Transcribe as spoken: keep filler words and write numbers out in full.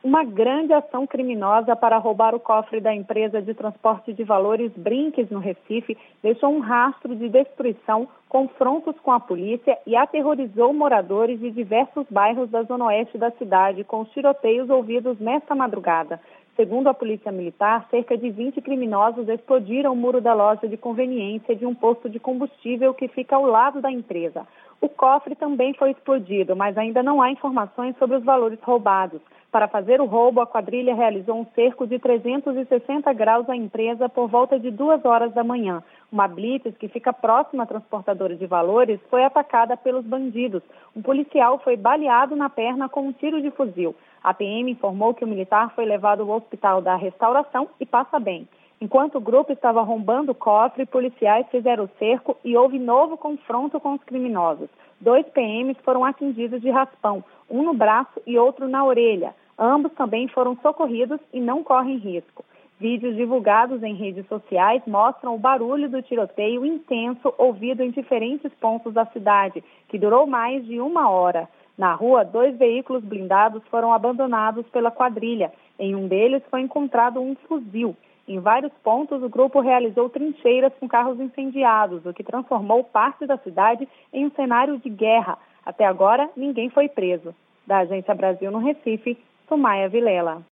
Uma grande ação criminosa para roubar o cofre da empresa de transporte de valores Brinques, no Recife, deixou um rastro de destruição, confrontos com a polícia e aterrorizou moradores de diversos bairros da zona oeste da cidade, com os tiroteios ouvidos nesta madrugada. Segundo a Polícia Militar, cerca de vinte criminosos explodiram o muro da loja de conveniência de um posto de combustível que fica ao lado da empresa. O cofre também foi explodido, mas ainda não há informações sobre os valores roubados. Para fazer o roubo, a quadrilha realizou um cerco de trezentos e sessenta graus à empresa por volta de duas horas da manhã. Uma blitz, que fica próxima à transportadora de valores, foi atacada pelos bandidos. Um policial foi baleado na perna com um tiro de fuzil. A P M informou que o militar foi levado ao hospital da Restauração e passa bem. Enquanto o grupo estava arrombando o cofre, policiais fizeram o cerco e houve novo confronto com os criminosos. Dois P Ms foram atingidos de raspão, um no braço e outro na orelha. Ambos também foram socorridos e não correm risco. Vídeos divulgados em redes sociais mostram o barulho do tiroteio intenso ouvido em diferentes pontos da cidade, que durou mais de uma hora. Na rua, dois veículos blindados foram abandonados pela quadrilha. Em um deles foi encontrado um fuzil. Em vários pontos, o grupo realizou trincheiras com carros incendiados, o que transformou parte da cidade em um cenário de guerra. Até agora, ninguém foi preso. Da Agência Brasil no Recife, Sumaia Vilela.